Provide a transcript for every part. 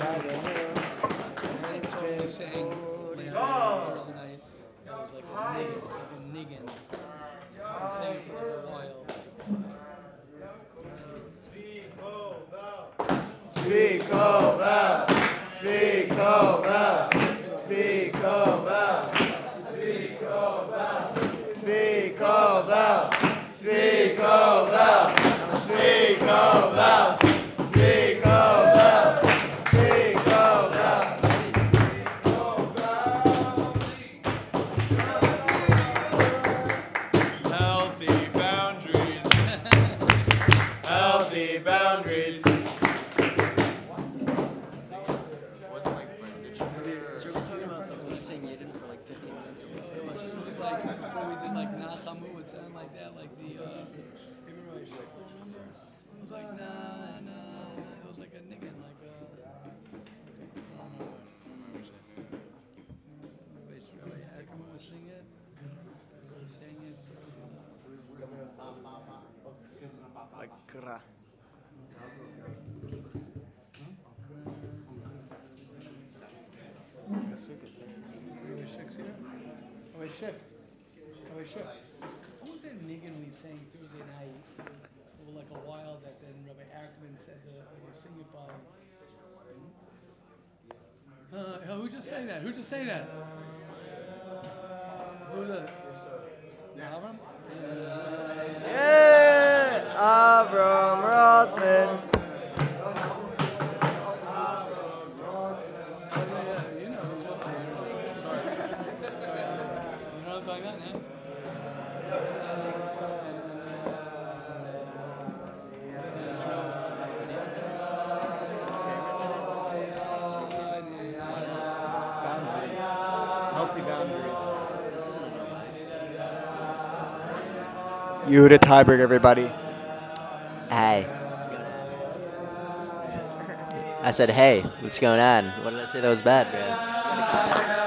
totally sang Thursday night. It was like a niggin. It's like a niggin. I sang it for like a while. Speak over, speak over, speak over, speak over, speak over, speak over, speak over, speak over, speak over. Healthy boundaries, healthy boundaries. So we're talking about the police saying Yidden for like 15 minutes or whatever. It was like before we did like Nachamu, it sounded like that, like the remember I remember? It was like nah. It was like a niggin, like Rabbi Ackerman was singing it. He sang it Like gra. Rabbi Shek. What was that niggin we sang Thursday night for like a while that then Rabbi Ackerman said to sing it by? Who just sang that? Who just sang that? Who did it? Avram? Yeah, Avram Rothman. You know who it is. Sorry. You know what I'm talking about, yeah? Boundaries. Healthy boundaries. This isn't a no. Yehuda Tyberg, everybody. Hey. I said, hey, what's going on? What did I say that was bad, man?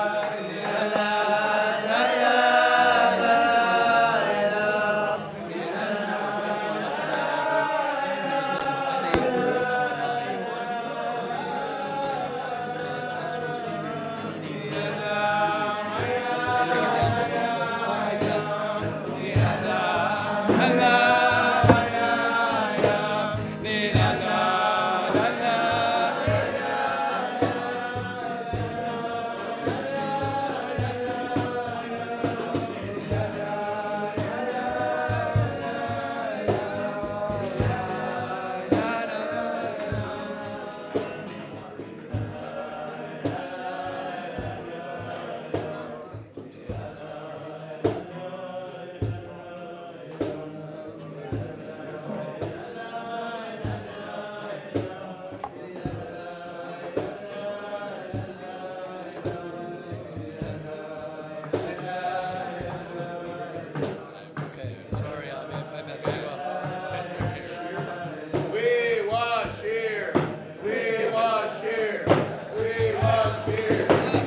Okay, sorry, I mean, if I messed you up. That's okay. We want cheer. We want cheer. We want cheer.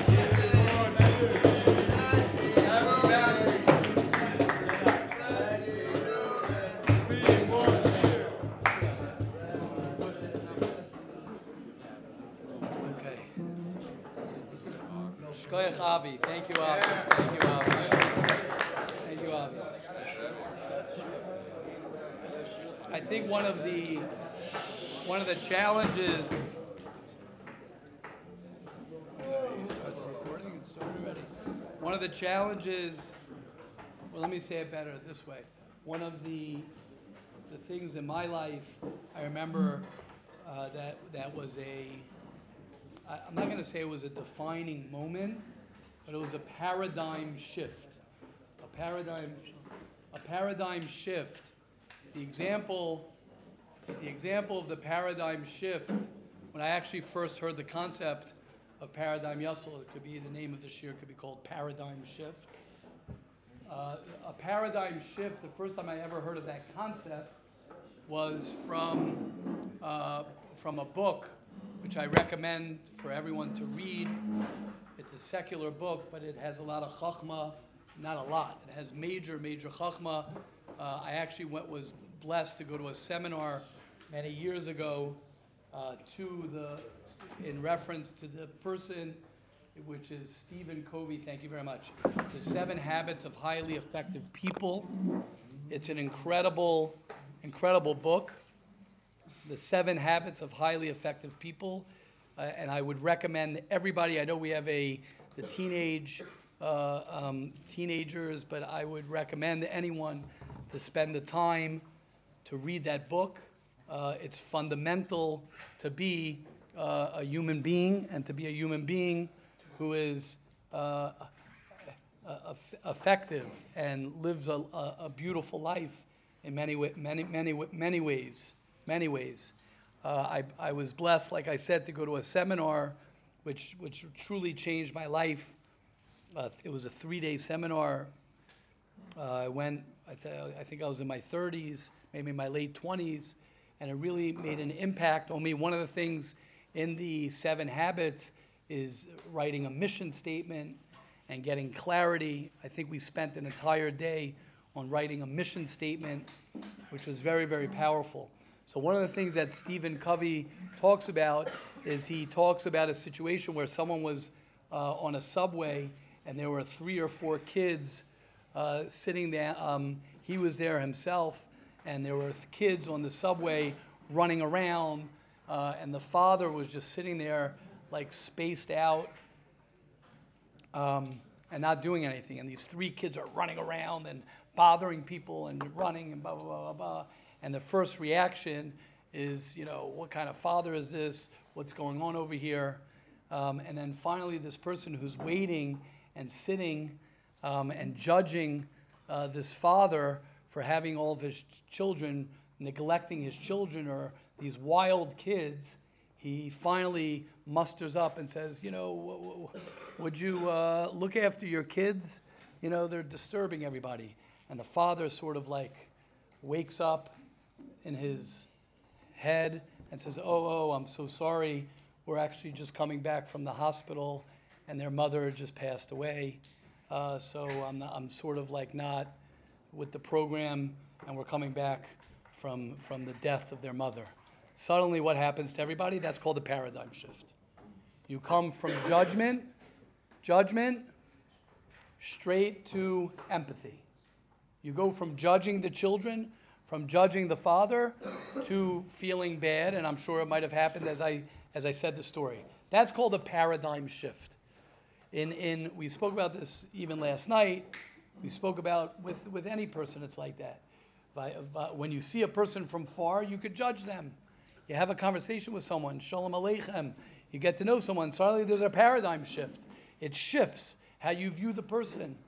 Okay. Shkoyach Avi. Thank you, Avi. Thank you, Avi. Thank you, Avi. I think one of the challenges. You start the recording. It started already. One of the challenges. Well, let me say it better this way. One of the things in my life, I remember that was I'm not going to say it was a defining moment, but it was a paradigm shift. A paradigm shift. The example of the paradigm shift, when I actually first heard the concept of paradigm Yusel, it could be the name of the shir, could be called paradigm shift. A paradigm shift, the first time I ever heard of that concept was from a book which I recommend for everyone to read. It's a secular book, but it has a lot of chachma, not a lot. It has major chachma. I actually was blessed to go to a seminar many years ago to in reference to the person, which is Stephen Covey. Thank you very much. The 7 Habits of Highly Effective People. It's an incredible book. The 7 Habits of Highly Effective People. And I would recommend everybody, I know we have the teenagers, but I would recommend anyone to spend the time to read that book. It's fundamental to be a human being, and to be a human being who is effective and lives a beautiful life in many ways. I was blessed, like I said, to go to a seminar which truly changed my life. It was a 3-day seminar. I went, I think I was in my 30s, maybe my late 20s, and it really made an impact on me. One of the things in the 7 habits is writing a mission statement and getting clarity. I think we spent an entire day on writing a mission statement, which was very, very powerful. So one of the things that Stephen Covey talks about is he talks about a situation where someone was on a subway and there were 3 or 4 kids sitting there. He was there himself, and there were kids on the subway running around, and the father was just sitting there like spaced out and not doing anything. And these 3 kids are running around and bothering people and running and blah, blah, blah, blah, blah. And the first reaction is, what kind of father is this? What's going on over here? And then finally, this person who's waiting and sitting and judging this father for having all of his children, neglecting his children, or these wild kids, he finally musters up and says, would you look after your kids? They're disturbing everybody. And the father sort of like wakes up in his head and says, oh, I'm so sorry. We're actually just coming back from the hospital, and their mother just passed away. So I'm sort of like not with the program, and we're coming back from the death of their mother. Suddenly what happens to everybody? That's called the paradigm shift. You come from judgment, straight to empathy. You go from judging the children, from judging the father, to feeling bad, and I'm sure it might have happened as I said the story. That's called a paradigm shift. We spoke about this even last night. We spoke about with any person it's like that. When you see a person from far, you could judge them. You have a conversation with someone, Shalom Aleichem. You get to know someone. Suddenly there's a paradigm shift. It shifts how you view the person.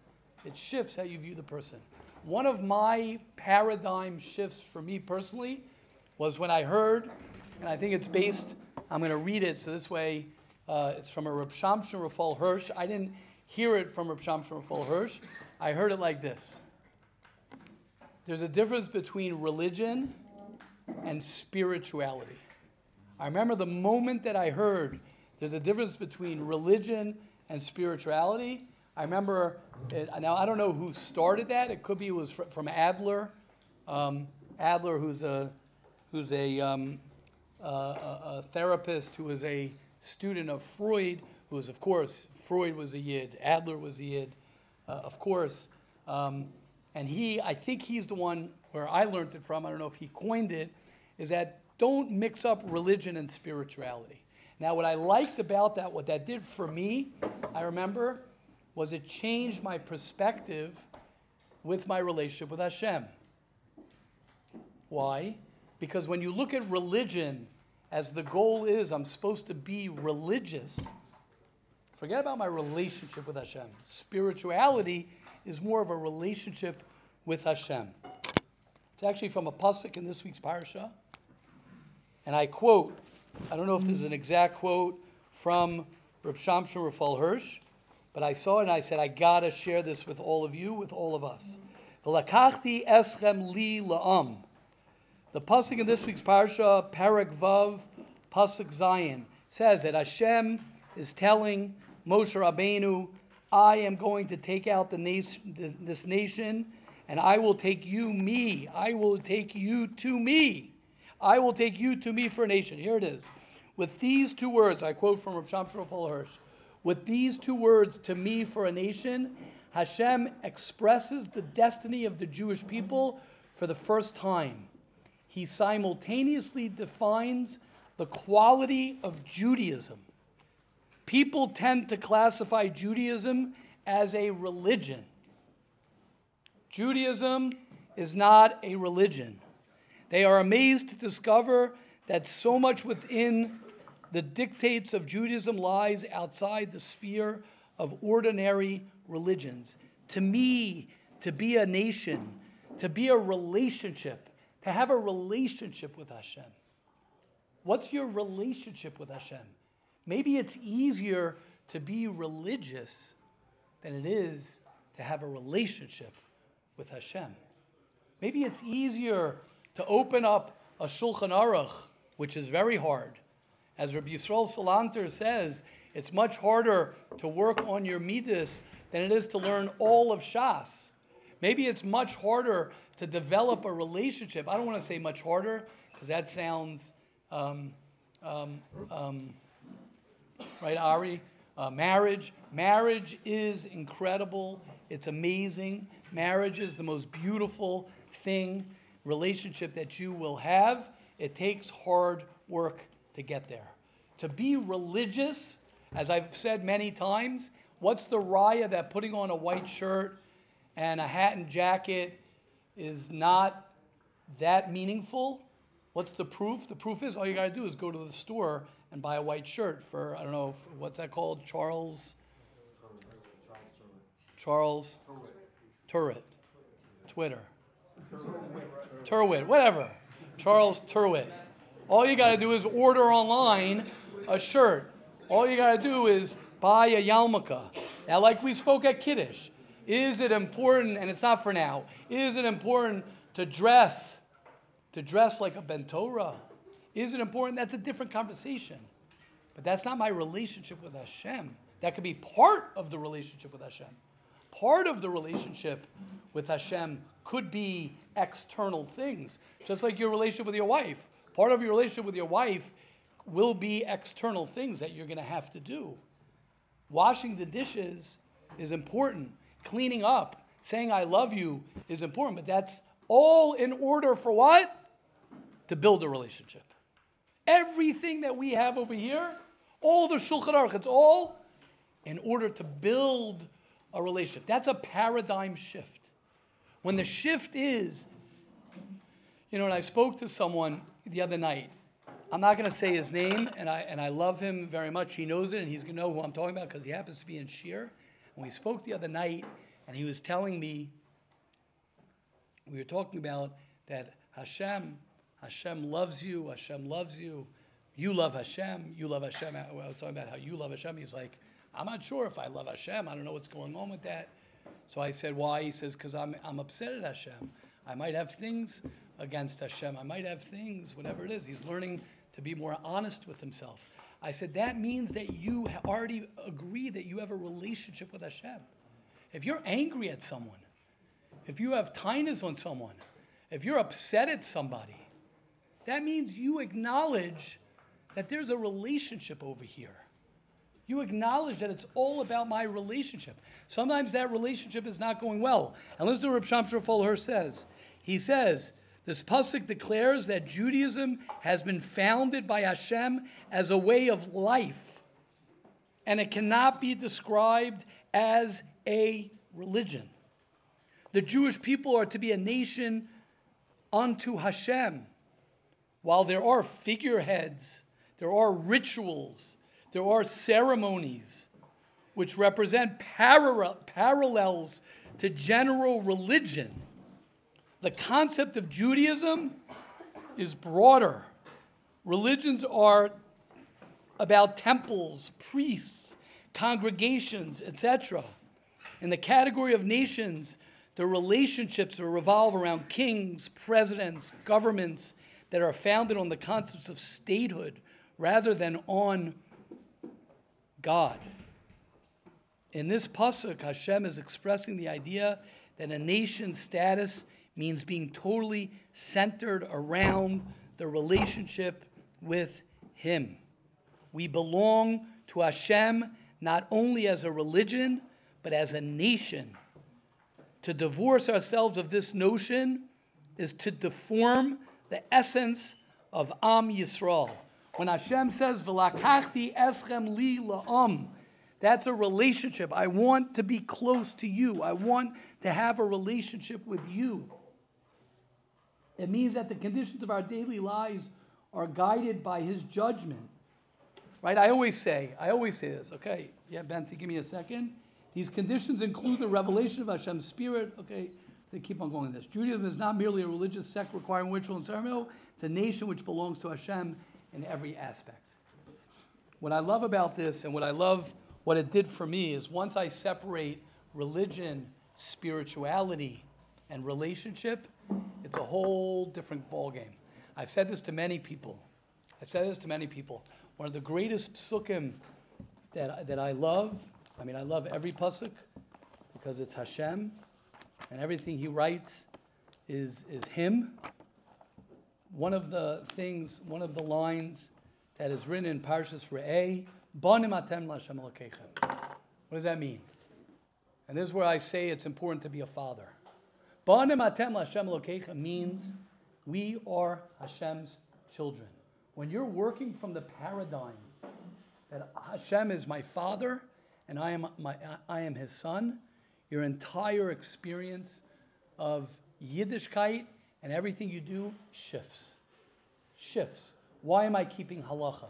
One of my paradigm shifts for me personally was when I heard, and I think it's based, I'm going to read it, so this way it's from a Reb Shamshon Raphael Hirsch. I didn't hear it from Reb Shamshon Raphael Hirsch. I heard it like this. There's a difference between religion and spirituality. I remember the moment that I heard there's a difference between religion and spirituality. I remember it, now I don't know who started that. It could be it was from Adler. Adler, who's a therapist who was a student of Freud, who was, of course, Freud was a Yid, Adler was a Yid, of course. And I think he's the one where I learned it from, I don't know if he coined it, is that don't mix up religion and spirituality. Now, what I liked about that, what that did for me, I remember, was it changed my perspective with my relationship with Hashem. Why? Because when you look at religion as the goal is, I'm supposed to be religious, forget about my relationship with Hashem. Spirituality is more of a relationship with Hashem. It's actually from a pasuk in this week's parsha, and I quote, I don't know if there's an exact quote from Reb Shamshon Raphael Hirsch, but I saw it and I said, I gotta share this with all of you, with all of us. V'lakachti eschem li la'am. The pasuk in this week's parsha, Parak Vav, pasuk Zion, says that Hashem is telling Moshe Rabbeinu, I am going to take out this nation, and I will take you, me. I will take you to me. I will take you to me for a nation. Here it is. With these two words, I quote from Rav Shamshon Raphael Hirsch, with these two words, to me for a nation, Hashem expresses the destiny of the Jewish people for the first time. He simultaneously defines the quality of Judaism. People tend to classify Judaism as a religion. Judaism is not a religion. They are amazed to discover that so much within the dictates of Judaism lies outside the sphere of ordinary religions. To me, to be a nation, to be a relationship, to have a relationship with Hashem. What's your relationship with Hashem? Maybe it's easier to be religious than it is to have a relationship with Hashem. Maybe it's easier to open up a Shulchan Aruch, which is very hard. As Rabbi Yisrael Salanter says, it's much harder to work on your midas than it is to learn all of Shas. Maybe it's much harder to develop a relationship. I don't want to say much harder, because that sounds, right, Ari? Marriage. Marriage is incredible. It's amazing. Marriage is the most beautiful thing, relationship that you will have. It takes hard work to get there. To be religious, as I've said many times, what's the raya that putting on a white shirt and a hat and jacket is not that meaningful? What's the proof? The proof is all you got to do is go to the store and buy a white shirt for, I don't know, what's that called? Charles Turwitt. Twitter. Turwitt, whatever. Charles Turwitt. All you got to do is order online a shirt. All you got to do is buy a yarmulke. Now, like we spoke at Kiddush, is it important, and it's not for now, is it important to dress like a Ben Torah? Is it important? That's a different conversation. But that's not my relationship with Hashem. That could be part of the relationship with Hashem. Part of the relationship with Hashem could be external things, just like your relationship with your wife. Part of your relationship with your wife will be external things that you're going to have to do. Washing the dishes is important. Cleaning up, saying I love you is important, but that's all in order for what? To build a relationship. Everything that we have over here, all the Shulchan Aruch, it's all in order to build a relationship. That's a paradigm shift. When the shift is, and I spoke to someone the other night. I'm not going to say his name, and I love him very much. He knows it, and he's going to know who I'm talking about because he happens to be in Shir. And we spoke the other night, and he was telling me, we were talking about that Hashem loves you, Hashem loves you, you love Hashem, you love Hashem. I was talking about how you love Hashem. He's like, I'm not sure if I love Hashem. I don't know what's going on with that. So I said, why? He says, because I'm upset at Hashem. I might have things against Hashem. I might have things, whatever it is. He's learning to be more honest with himself. I said, that means that you already agree that you have a relationship with Hashem. If you're angry at someone, if you have tinus on someone, if you're upset at somebody, that means you acknowledge that there's a relationship over here. You acknowledge that it's all about my relationship. Sometimes that relationship is not going well. And listen to what Rav Shamshon Raphael Hirsch says. He says, this pasuk declares that Judaism has been founded by Hashem as a way of life, and it cannot be described as a religion. The Jewish people are to be a nation unto Hashem. While there are figureheads, there are rituals, there are ceremonies which represent parallels to general religion. The concept of Judaism is broader. Religions are about temples, priests, congregations, etc. In the category of nations, the relationships revolve around kings, presidents, governments that are founded on the concepts of statehood rather than on God. In this pasuk, Hashem is expressing the idea that a nation's status means being totally centered around the relationship with Him. We belong to Hashem not only as a religion, but as a nation. To divorce ourselves of this notion is to deform the essence of Am Yisrael. When Hashem says, "V'lakachti eschem li la'am," that's a relationship. I want to be close to you. I want to have a relationship with you. It means that the conditions of our daily lives are guided by His judgment. Right? I always say this. Okay, yeah, Benzi, give me a second. These conditions include the revelation of Hashem's Spirit. Okay, so keep on going with this. Judaism is not merely a religious sect requiring ritual and ceremonial. It's a nation which belongs to Hashem in every aspect. What I love about this, and what I love what it did for me, is once I separate religion, spirituality, and relationship, it's a whole different ballgame. I've said this to many people. One of the greatest psukim that I love, I love every pasuk because it's Hashem, and everything he writes is him. One of the lines that is written in Parshas Re'eh, Banim atem l'Hashem Elokeichem. What does that mean? And this is where I say it's important to be a father. Banim atem l'Hashem Elokeichem means we are Hashem's children. When you're working from the paradigm that Hashem is my father and I am his son, your entire experience of Yiddishkeit and everything you do shifts. Why am I keeping halacha?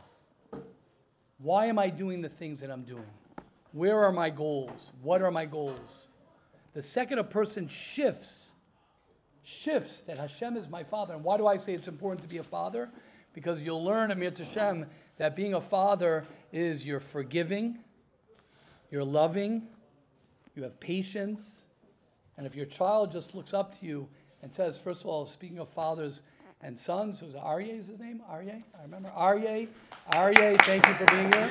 Why am I doing the things that I'm doing? Where are my goals? What are my goals? The second a person shifts that Hashem is my father. And why do I say it's important to be a father? Because you'll learn, Amir Tashem, that being a father is you're forgiving, you're loving, you have patience. And if your child just looks up to you and says, first of all, speaking of fathers and sons, who's Aryeh is his name? Aryeh? I remember Aryeh. Aryeh, thank you for being here.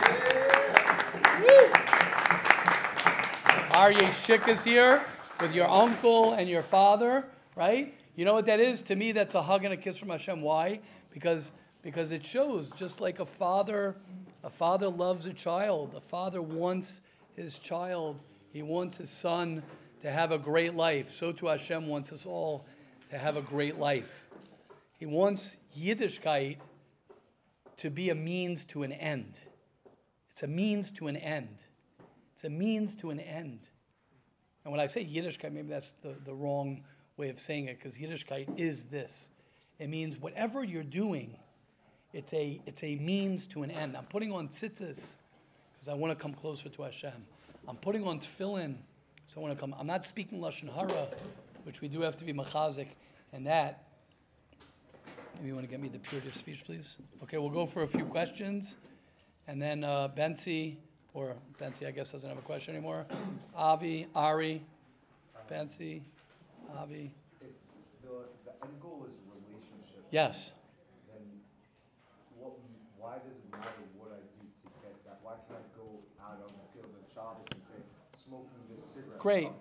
Aryeh Shik is here with your uncle and your father, right? You know what that is? To me, that's a hug and a kiss from Hashem. Why? Because it shows, just like a father loves a child. A father wants his child. He wants his son to have a great life. So too Hashem wants us all to have a great life. He wants Yiddishkeit to be a means to an end. It's a means to an end. It's a means to an end. And when I say Yiddishkeit, maybe that's the wrong way of saying it, because Yiddishkeit is this. It means whatever you're doing, it's a means to an end. I'm putting on tzitzis because I want to come closer to Hashem. I'm putting on tefillin, so I want to come. I'm not speaking Lashon Hara, which we do have to be machazik, and that. Maybe you want to get me the purity of speech, please? Okay, we'll go for a few questions, and then Benzi I guess doesn't have a question anymore. Avi, Ari, Benzi, Avi. If the end goal is relationship. Yes. Then why does it matter what I do to get that? Why can't I go out on the field of Shabbos and say, smoking this cigarette?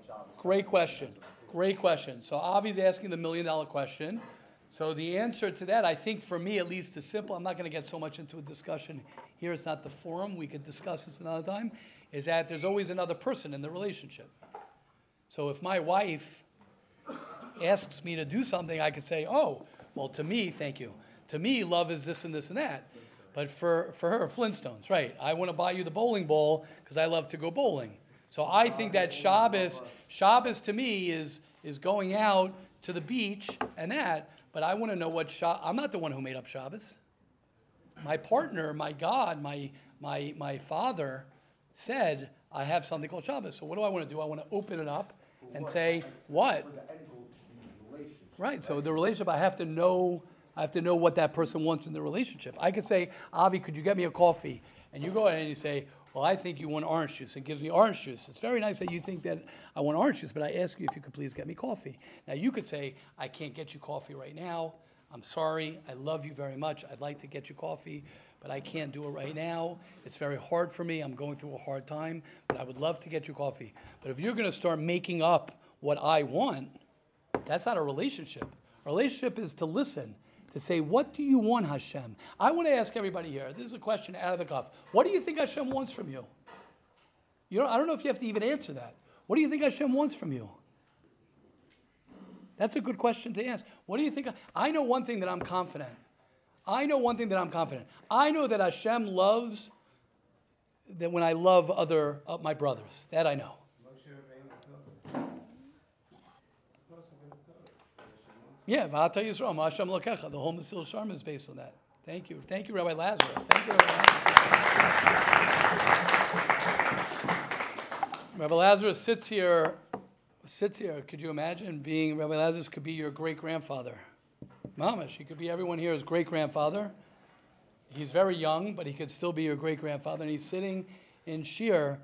Great question. So Avi's asking the $1 million question. So the answer to that, I think for me at least, is simple. I'm not going to get so much into a discussion here. It's not the forum. We could discuss this another time. Is that there's always another person in the relationship. So if my wife asks me to do something, I could say, oh, well, to me, thank you. To me, love is this and this and that. But for her, Flintstones, right? I want to buy you the bowling ball because I love to go bowling. So I think that Shabbos to me is going out to the beach and that. But I want to know what I'm not the one who made up Shabbos. My partner, my God, my father said, I have something called Shabbos. So what do I want to do? I want to open it up and say, what? For the end goal to be relationship. Right. So the relationship, I have to know what that person wants in the relationship. I could say, Avi, could you get me a coffee? And you go ahead and you say, well, I think you want orange juice. It gives me orange juice. It's very nice that you think that I want orange juice, but I ask you if you could please get me coffee. Now, you could say, I can't get you coffee right now. I'm sorry. I love you very much. I'd like to get you coffee, but I can't do it right now. It's very hard for me. I'm going through a hard time, but I would love to get you coffee. But if you're going to start making up what I want, that's not a relationship. A relationship is to listen, to say, what do you want, Hashem? I want to ask everybody here, this is a question out of the cuff. What do you think Hashem wants from you? I don't know if you have to even answer that. What do you think Hashem wants from you? That's a good question to ask. What do you think? I know one thing that I'm confident. I know that Hashem loves that when I love my brothers. That I know. Yeah, V'ata Yisrael, Hashem Lokecha. The whole Mesil Sharm is based on that. Thank you, Rabbi Lazarus. Rabbi Lazarus sits here. Could you imagine being Rabbi Lazarus? Could be your great grandfather. Mamash, he could be everyone here's great grandfather. He's very young, but he could still be your great grandfather. And he's sitting in Shir,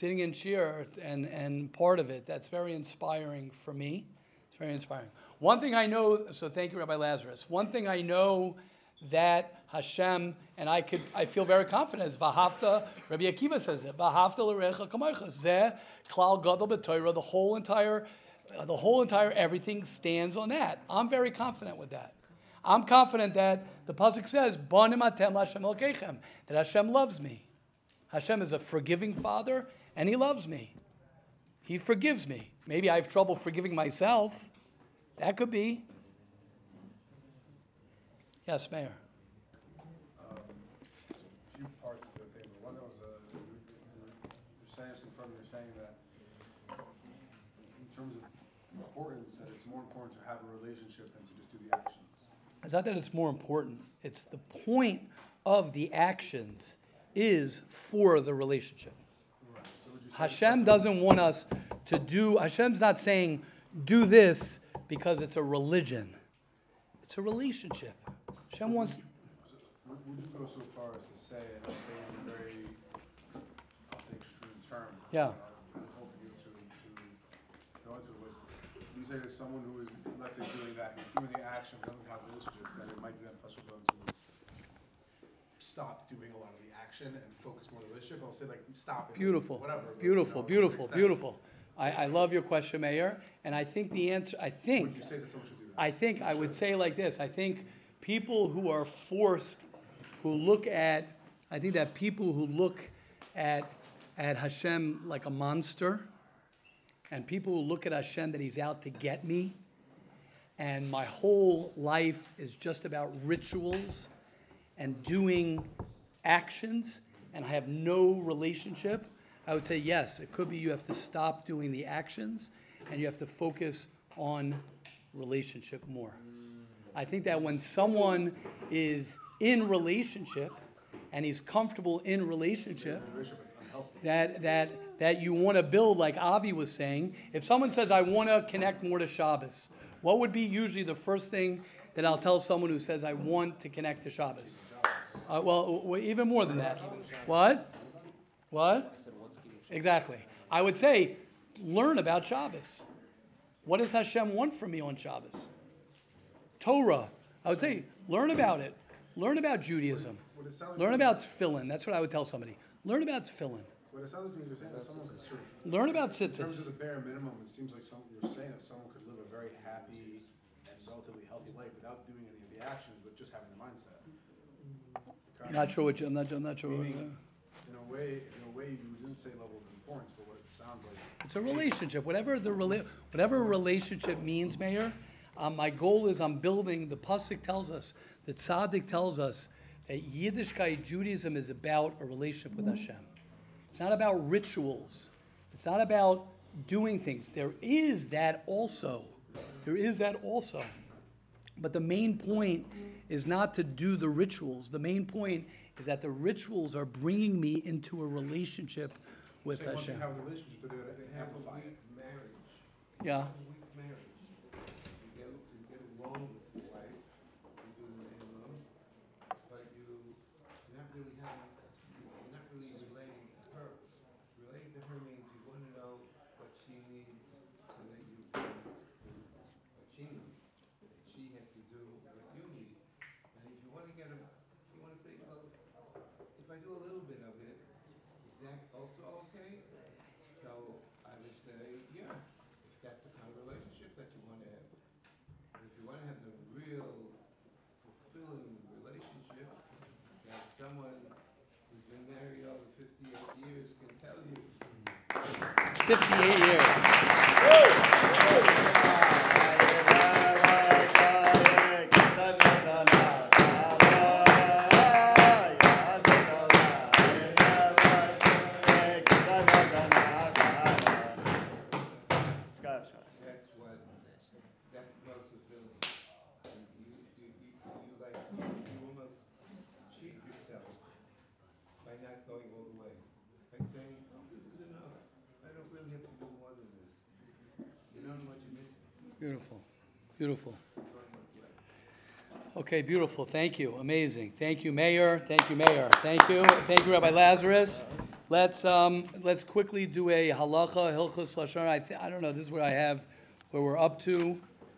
and part of it. That's very inspiring for me. It's very inspiring. One thing I know, so thank you, Rabbi Lazarus. One thing I know that Hashem, and I feel very confident, is V'ahavta, Rabbi Akiva says it, V'ahavta l'recha kamaycha, zeh klal gadol b'Torah, the whole entire everything stands on that. I'm very confident with that. I'm confident that the pasuk says, Banim atem Hashem elkeichem, that Hashem loves me. Hashem is a forgiving Father, and He loves me. He forgives me. Maybe I have trouble forgiving myself. That could be. Yes, Mayor. A few parts to the thing. One was you're saying that in terms of importance, that it's more important to have a relationship than to just do the actions. It's not that it's more important. It's the point of the actions is for the relationship. Right. So would you say Hashem doesn't want us to do, Hashem's not saying do this because it's a religion. It's a relationship. Hashem wants... Would you go so far as to say, and I'll say in a very, extreme term. Yeah. I hope you to go into it was, you say there's someone who is, let's say, doing that, who's doing the action, doesn't have a relationship, then it might be that pressure for them to stop doing a lot of the action and focus more on the relationship. I'll say stop it. Beautiful. Whatever. Beautiful. I love your question, Mayor. And I think the answer, Would you say that someone should do that? I would say like this. I think people who are forced, I think that people who look at Hashem like a monster, and people who look at Hashem that He's out to get me, and my whole life is just about rituals and doing actions, and I have no relationship, I would say yes, it could be you have to stop doing the actions, and you have to focus on relationship more. I think that when someone is in relationship and he's comfortable in relationship, that you want to build, like Avi was saying, if someone says, I want to connect more to Shabbos, what would be usually the first thing that I'll tell someone who says, I want to connect to Shabbos? Well, even more than that. What? Exactly. I would say, learn about Shabbos. What does Hashem want from me on Shabbos? Torah. I would say, learn about it. Learn about Judaism. Learn about tefillin. That's what I would tell somebody. Learn about tefillin. What it sounds to me, you're saying that someone could sort of, Learn about in terms of tzitzis. the bare minimum, it seems like you're saying that someone could live a very happy and relatively healthy life without doing any of the actions, but just having the mindset. Not sure what you, I'm not sure. Meaning, in a way, you didn't say level of importance, but what it sounds like. It's a relationship. Whatever relationship means, Mayor. My goal is I'm building. The pasuk tells us, the tzaddik tells us that Yiddishkeit Judaism is about a relationship with Hashem. It's not about rituals. It's not about doing things. There is that also. But the main point is not to do the rituals. The main point is that the rituals are bringing me into a relationship with So once you Hashem. have a relationship, they're going to amplify it. Yeah. someone who's been married over 58 years can tell you. 58 years. That's most fulfilling. You almost cheat yourself by not going all the way. By saying, oh, this is enough. I don't really have to do more than this. You don't know what you're missing. Beautiful, beautiful. Okay, beautiful. Thank you. Amazing. Thank you, Mayor. Thank you, Mayor. Thank you. Thank you, Rabbi Lazarus. Let's quickly do a halacha, hilchos lashon. I don't know. This is where I have where we're up to.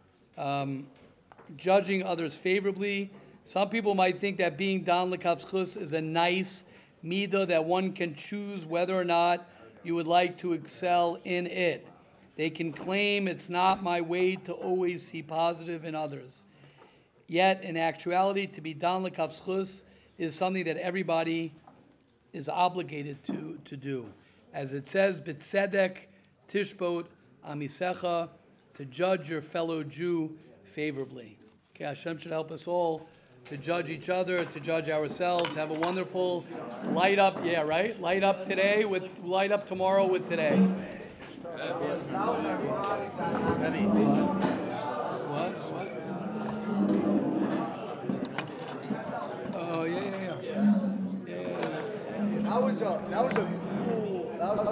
Judging others favorably. Some people might think that being dan l'kavschus is a nice midah that one can choose whether or not you would like to excel in it. They can claim it's not my way to always see positive in others. Yet, in actuality, to be dan l'kavschus is something that everybody is obligated to do. As it says, b'tzedek tishbot amisecha, to judge your fellow Jew favorably. Okay, Hashem should help us all to judge each other, to judge ourselves. Have a wonderful light up, yeah, right? Light up today with light up tomorrow with today. What? Oh, yeah. That was a